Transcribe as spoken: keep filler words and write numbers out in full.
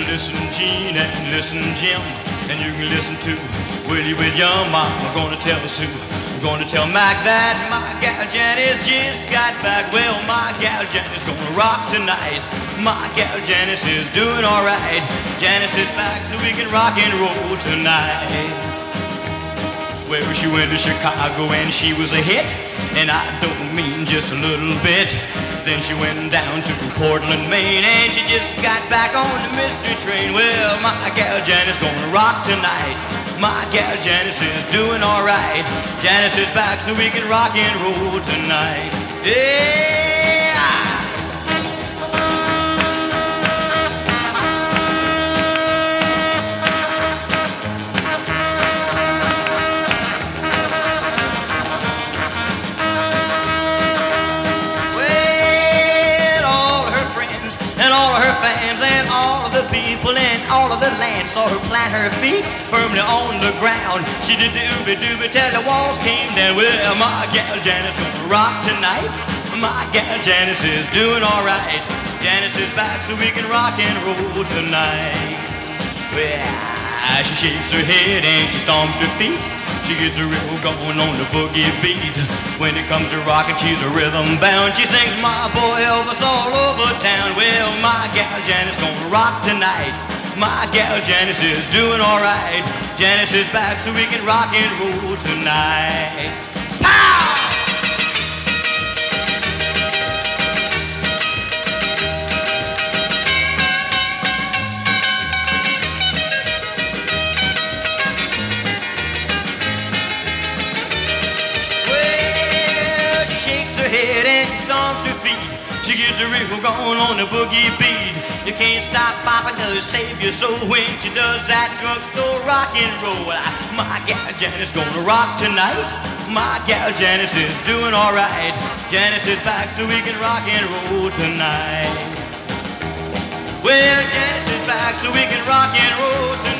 listen Gene and listen Jim, and you can listen to Willie with your mom. I'm gonna tell Sue, I'm gonna tell Mac that my gal Janice just got back. Well, my gal Janice gonna rock tonight. My gal Janice is doing alright. Janice is back so we can rock and roll tonight. Well, she went to Chicago and she was a hit, and I don't mean just a little bit. Then she went down to Portland, Maine, and she just got back on the mystery train. Well, my gal Janice gonna rock tonight. My gal Janice is doing alright. Janice is back so we can rock and roll tonight. Yeah! And all of her fans and all of the people and all of the land saw her plant her feet firmly on the ground. She did the ooby dooby till the walls came down. Well, my gal Janice gonna rock tonight. My gal Janice is doing alright. Janice is back so we can rock and roll tonight. Well, she shakes her head and she stomps her feet. She gets a rhythm going on the boogie beat. When it comes to rockin', she's a rhythm bound. She sings my boy Elvis all over town. Well, my gal Janice gonna rock tonight. My gal Janice is doing alright. Janice is back so we can rock and roll tonight. Pow! Head and she stomps her feet. She gets a rhythm going on the boogie beat. You can't stop popping to save your soul when she does that drugstore rock and roll. My gal Janice gonna rock tonight. My gal Janice is doing alright. Janice is back so we can rock and roll tonight. Well, Janice is back so we can rock and roll tonight.